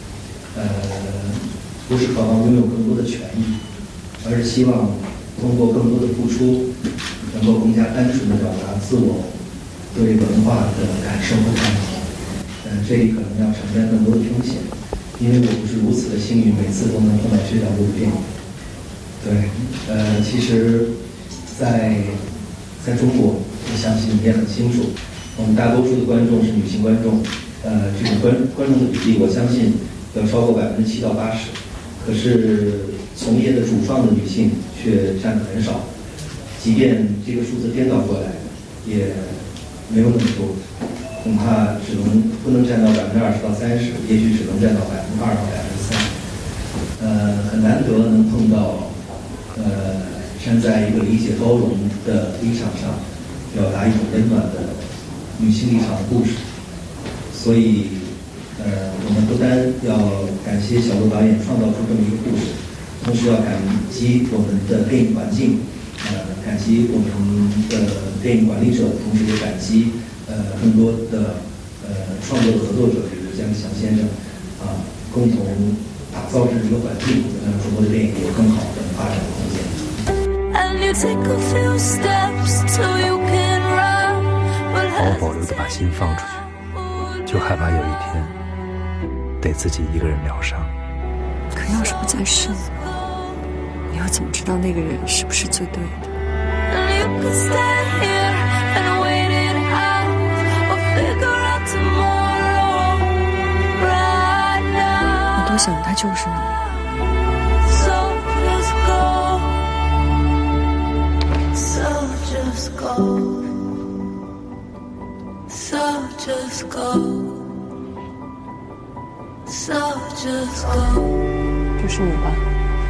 不是渴望拥有更多的权益，而是希望通过更多的付出，能够更加单纯的表达自我对文化的感受和看法。这里可能要承担更多的风险，因为我不是如此的幸运，每次都能碰到这条路的电影。对，其实在中国，我相信你也很清楚，我们大多数的观众是女性观众，这种观众的比例，我相信要超过7%到80%，可是从业的主创的女性却占得很少，即便这个数字颠倒过来，也没有那么多，恐怕不能占到20%到30%，也许只能占到2%到3%。很难得能碰到，站在一个理解包容的立场上，表达一种温暖的女性立场的故事。所以，我们不单要感谢小陆导演创造出这么一个故事，同时要感激我们的电影环境，感激我们的电影管理者，同时也感激更多的创作的合作者，比如江启祥先生，共同打造这么一个环境，让中国的电影有更好的发展的空间。 我保留的把心放出去，就害怕有一天得自己一个人疗伤。 可要是不在世，你又怎么知道那个人是不是最对的？我多想他就是你。就是你吧。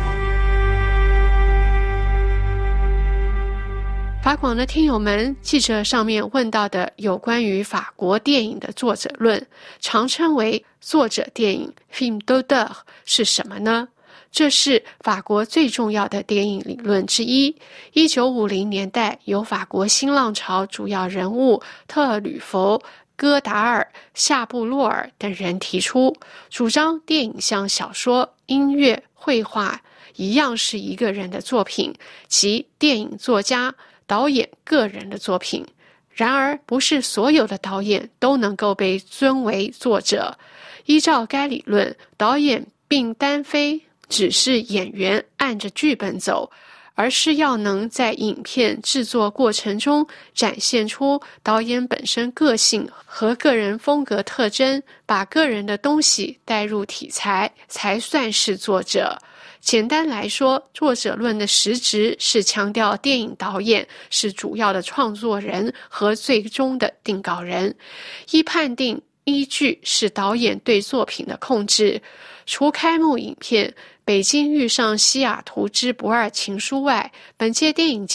法广的听友们，记者上面问到的有关于法国电影的作者论，常称为作者电影 film d'auteur 是什么呢？这是法国最重要的电影理论之一。1950年代由法国新浪潮主要人物特吕弗、戈达尔、夏布洛尔等人提出，主张电影像小说、音乐、绘画一样是一个人的作品，即电影作家、导演个人的作品。然而，不是所有的导演都能够被尊为作者。依照该理论，导演并单非只是演员按着剧本走，而是要能在影片制作过程中展现出导演本身个性和个人风格特征，把个人的东西带入题材，才算是作者。简单来说，作者论的实质是强调电影导演是主要的创作人和最终的定稿人，判定依据是导演对作品的控制。除开幕影片《北京遇上西雅图之不二情书》外，本届电影节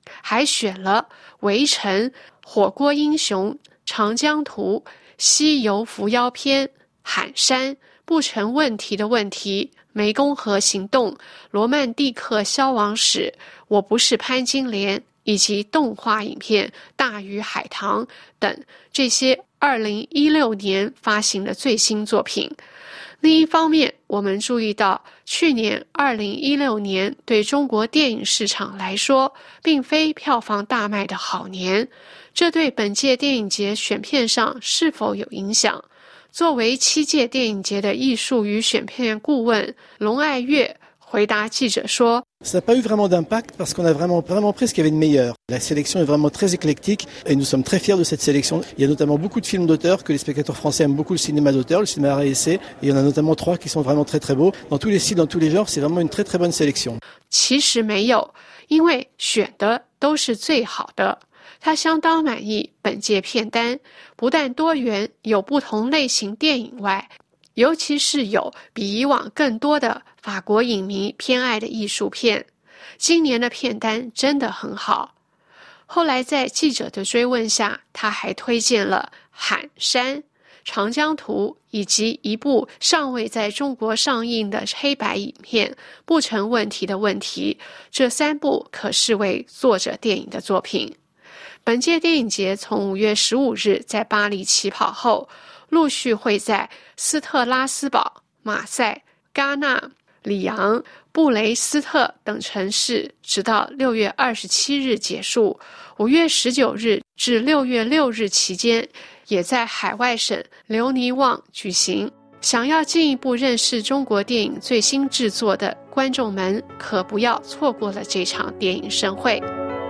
还选了《围城》《火锅英雄》《长江图》《西游伏妖篇》《喊山》《不成问题的问题》《湄公河行动》《罗曼蒂克消亡史》《我不是潘金莲》以及动画影片《大鱼海棠》等这些2016年发行的最新作品。另一方面，我们注意到去年2016年对中国电影市场来说并非票房大卖的好年，这对本届电影节选片上是否有影响？作为7届电影节的艺术与选片顾问龙爱月回答记者说 Ça n'a pas eu vraiment d'impact parce qu'on a vraiment pris ce qu'il y avait de meilleur. La sélection est vraiment très éclectique et nous sommes très fiers de cette sélection. Il y a notamment beaucoup de films d'auteur, que les spectateurs français aiment beaucoup le cinéma d'auteur, le cinéma réessai, et il y en a notamment 3 qui sont vraiment très très beaux. Dans tous les styles, dans tous les genres, c'est vraiment une très très bonne sélection. 其实没有，因为选的都是最好的。他相当满意本届片单，不但多元有不同类型电影外，尤其是有比以往更多的法国影迷偏爱的艺术片。今年的片单真的很好。后来在记者的追问下，他还推荐了《喊山》《长江图》以及一部尚未在中国上映的黑白影片《不成问题的问题》，这3部可视为作者电影的作品。本届电影节从5月15日在巴黎起跑后，陆续会在斯特拉斯堡、马赛、戛纳、里昂、布雷斯特等城市，直到6月27日结束。5月19日至6月6日期间，也在海外省留尼旺举行。想要进一步认识中国电影最新制作的观众们，可不要错过了这场电影盛会。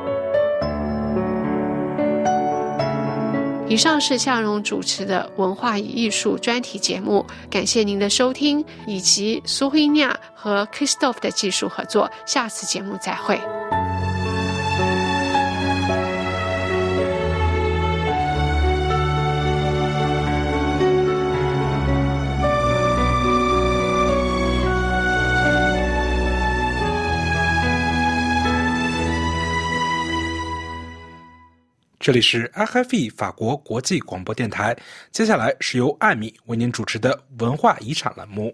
以上是夏蓉主持的文化与艺术专题节目，感谢您的收听，以及苏菲尼亚和 Christophe 的技术合作，下次节目再会。 这里是 RFI 法国国际广播电台，接下来是由艾米为您主持的文化遗产栏目。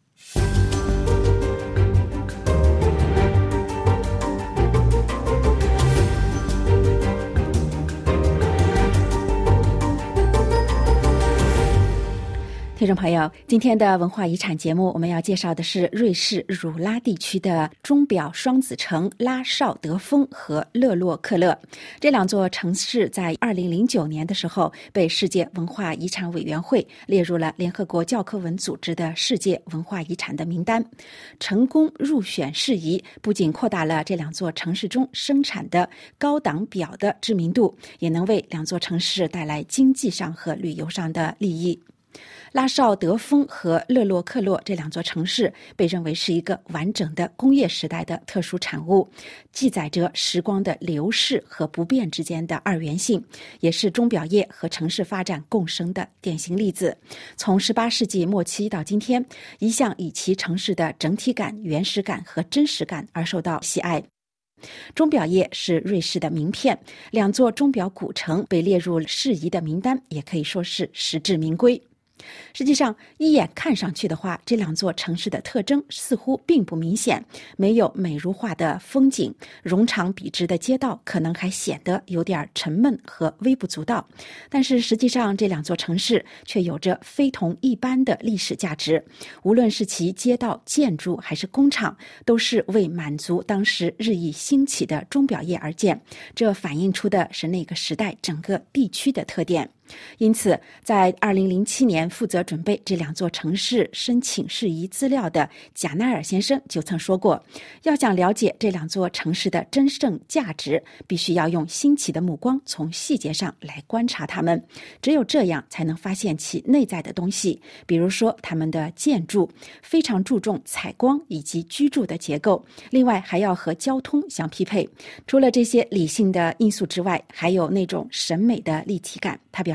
听众朋友，今天的文化遗产节目我们要介绍的是瑞士汝拉地区的钟表双子城拉绍德峰和勒洛克勒。这2座城市在2009年的时候被世界文化遗产委员会列入了联合国教科文组织的世界文化遗产的名单。成功入选事宜不仅扩大了这2座城市中生产的高档表的知名度，也能为2座城市带来经济上和旅游上的利益。拉绍德峰和勒洛克洛这2座城市被认为是一个完整的工业时代的特殊产物，记载着时光的流逝和不变之间的二元性，也是钟表业和城市发展共生的典型例子。从18世纪末期到今天，一向以其城市的整体感、原始感和真实感而受到喜爱。钟表业是瑞士的名片，2座钟表古城被列入世遗的名单，也可以说是实至名归。实际上，一眼看上去的话，这2座城市的特征似乎并不明显，没有美如画的风景，冗长笔直的街道可能还显得有点沉闷和微不足道。但是实际上，这2座城市却有着非同一般的历史价值，无论是其街道、建筑还是工厂，都是为满足当时日益兴起的钟表业而建。这反映出的是那个时代整个地区的特点。因此，在2007年负责准备这2座城市申请事宜资料的贾奈尔先生就曾说过，要想了解这2座城市的真正价值，必须要用新奇的目光从细节上来观察它们，只有这样才能发现其内在的东西，比如说它们的建筑非常注重采光以及居住的结构，另外还要和交通相匹配。除了这些理性的因素之外，还有那种审美的立体感。他表示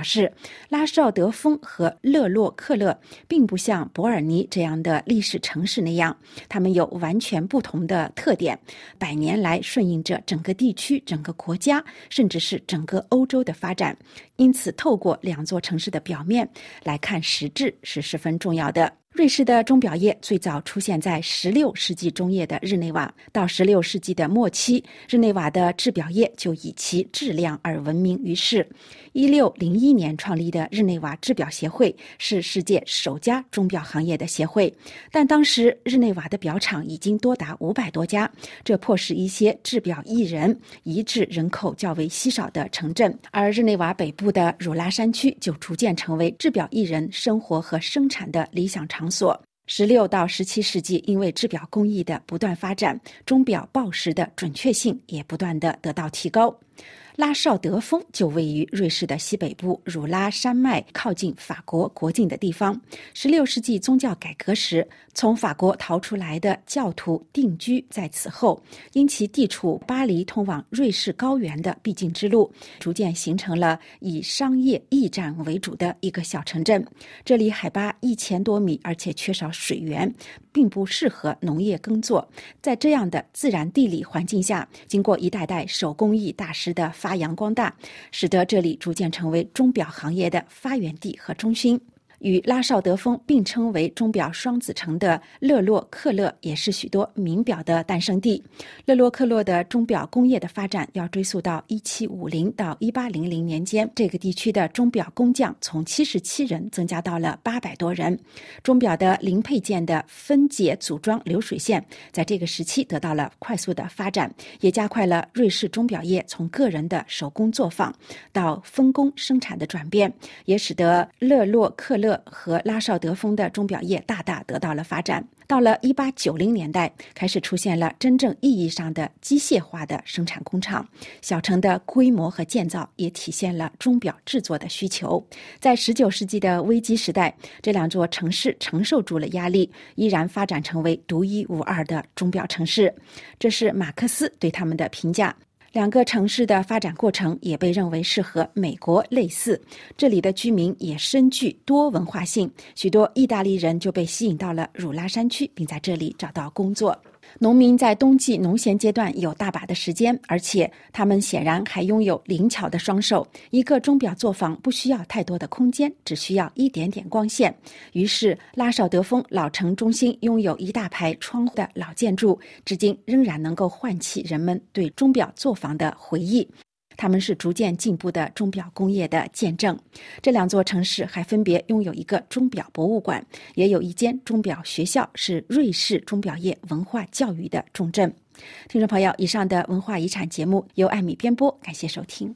示，拉绍德峰和勒洛克勒并不像伯尔尼这样的历史城市那样，它们有完全不同的特点，100年来顺应着整个地区、整个国家，甚至是整个欧洲的发展。因此，透过2座城市的表面来看实质是十分重要的。瑞士的钟表业最早出现在16世纪中叶的日内瓦，到16世纪的末期，日内瓦的制表业就以其质量而闻名于世。1601年创立的日内瓦制表协会是世界首家钟表行业的协会，但当时日内瓦的表厂已经多达500多家，这迫使一些制表艺人移至人口较为稀少的城镇，而日内瓦北部的汝拉山区就逐渐成为制表艺人生活和生产的理想场所。16到17世纪，因为制表工艺的不断发展，钟表报时的准确性也不断地得到提高。拉绍德峰就位于瑞士的西北部，汝拉山脉靠近法国国境的地方。16世纪宗教改革时，从法国逃出来的教徒定居在此后，因其地处巴黎通往瑞士高原的必经之路，逐渐形成了以商业驿站为主的一个小城镇。这里海拔1000多米，而且缺少水源，并不适合农业耕作。在这样的自然地理环境下，经过一代代手工艺大师的发扬光大，使得这里逐渐成为钟表行业的发源地和中心。与拉绍德峰并称为钟表双子城的勒洛克勒也是许多名表的诞生地。勒洛克勒的钟表工业的发展要追溯到1750到1800年间，这个地区的钟表工匠从77人增加到了800多人。钟表的零配件的分解组装流水线在这个时期得到了快速的发展，也加快了瑞士钟表业从个人的手工作坊到分工生产的转变，也使得勒洛克勒和拉绍德峰的钟表业大大得到了发展。到了1890年代，开始出现了真正意义上的机械化的生产工厂，小城的规模和建造也体现了钟表制作的需求。在19世纪的危机时代，这2座城市承受住了压力，依然发展成为独一无二的钟表城市。这是马克思对他们的评价。2个城市的发展过程也被认为是和美国类似，这里的居民也深具多文化性，许多意大利人就被吸引到了汝拉山区，并在这里找到工作。农民在冬季农闲阶段有大把的时间，而且他们显然还拥有灵巧的双手。一个钟表作坊不需要太多的空间，只需要一点点光线。于是拉绍德峰老城中心拥有一大排窗户的老建筑，至今仍然能够唤起人们对钟表作坊的回忆。他们是逐渐进步的钟表工业的见证。这2座城市还分别拥有一个钟表博物馆，也有一间钟表学校，是瑞士钟表业文化教育的重镇。听众朋友，以上的文化遗产节目由艾米编播，感谢收听。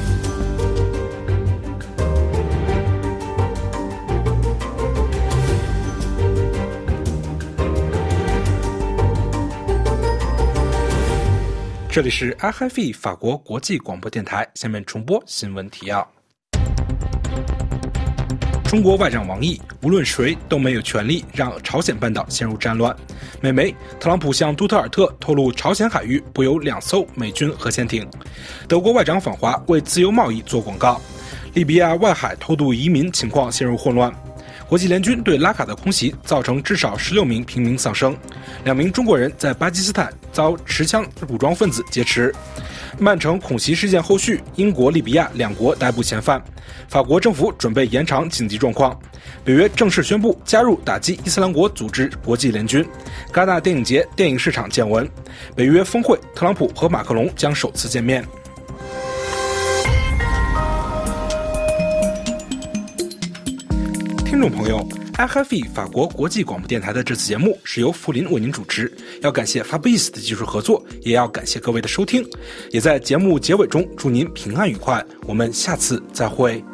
这里是 RFI 法国国际广播电台，下面重播新闻提要。中国外长王毅，无论谁都没有权利让朝鲜半岛陷入战乱。美媒，特朗普向杜特尔特透露朝鲜海域不有2艘美军核潜艇。德国外长访华为自由贸易做广告。利比亚外海偷渡移民情况陷入混乱。国际联军对拉卡的空袭造成至少16名平民丧生，2名中国人在巴基斯坦遭持枪武装分子劫持。曼城恐袭事件后续，英国、利比亚2国逮捕嫌犯。法国政府准备延长紧急状况。北约正式宣布加入打击伊斯兰国组织国际联军。戛纳电影节电影市场见闻。北约峰会，特朗普和马克龙将首次见面。听众朋友，RFI 法国国际广播电台的这次节目是由福林为您主持，要感谢 Fabrice 的技术合作，也要感谢各位的收听，也在节目结尾中祝您平安愉快，我们下次再会。